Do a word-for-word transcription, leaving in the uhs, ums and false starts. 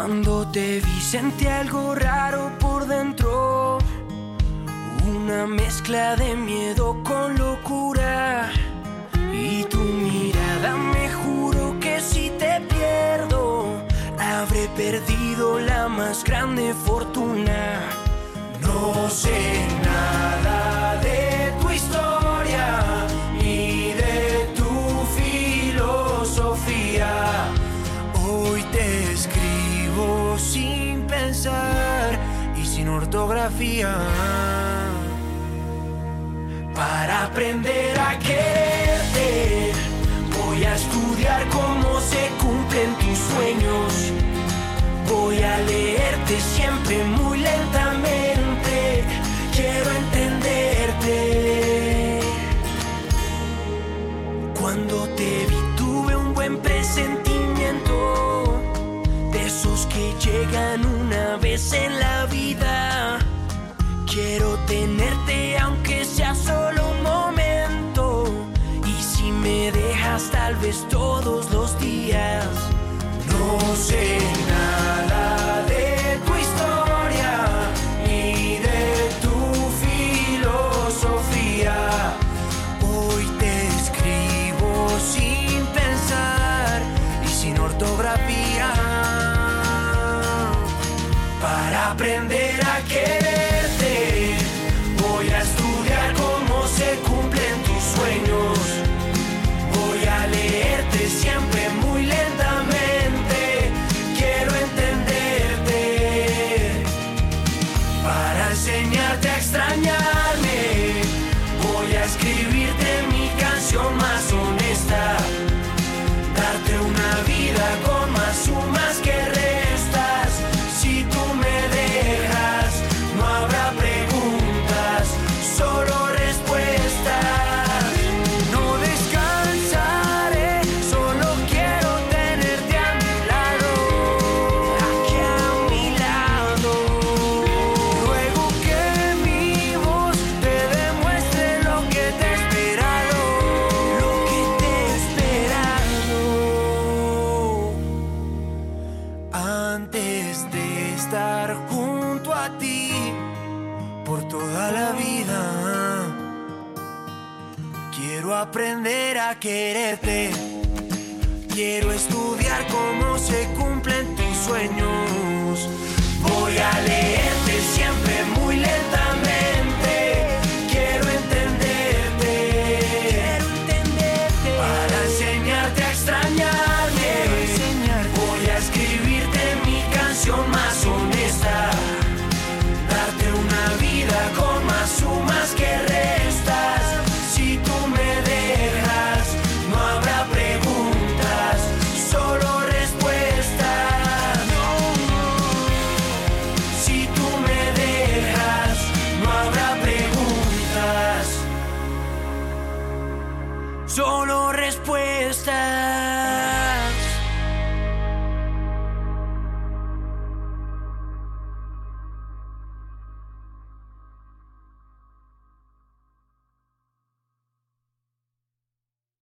Cuando te vi sentí algo raro por dentro, una mezcla de miedo con locura. Y tu mirada me juro que si te pierdo, habré perdido la más grande fortuna. No sé nada de tu historia, ni de tu filosofía. Hoy te escribo sin pensar y sin ortografía, para aprender a quererte. Voy a estudiar cómo se cumplen tus sueños. Voy a leerte siempre muy lentamente. Quiero entenderte. Cuando te vi tuve un buen presentimiento, de esos que llegan una vez en la vida. Quiero tenerte aunque sea solo un momento, y si me dejas tal vez todos los días. No sé nada de tu historia, ni de tu filosofía. Hoy te escribo sin pensar y sin ortografía, para aprender a quererte. Voy a estudiar cómo se cumplen tus sueños. Voy a leerte siempre muy lentamente. Quiero entenderte, para enseñarte a extrañarme. Voy a escribirte mi canción más honesta, darte una vida con más sumas que restas. Si tú me dejas, no habrá preguntas, solo respuestas. No descansaré, solo quiero tenerte a mi lado, aquí a mi lado. Ruego que mi voz te demuestre lo que te he esperado, lo que te he esperado. Antes de estar junto a ti por toda la vida, quiero aprender a quererte. Quiero estudiar cómo se cumplen tus sueños. Voy a leerte siempre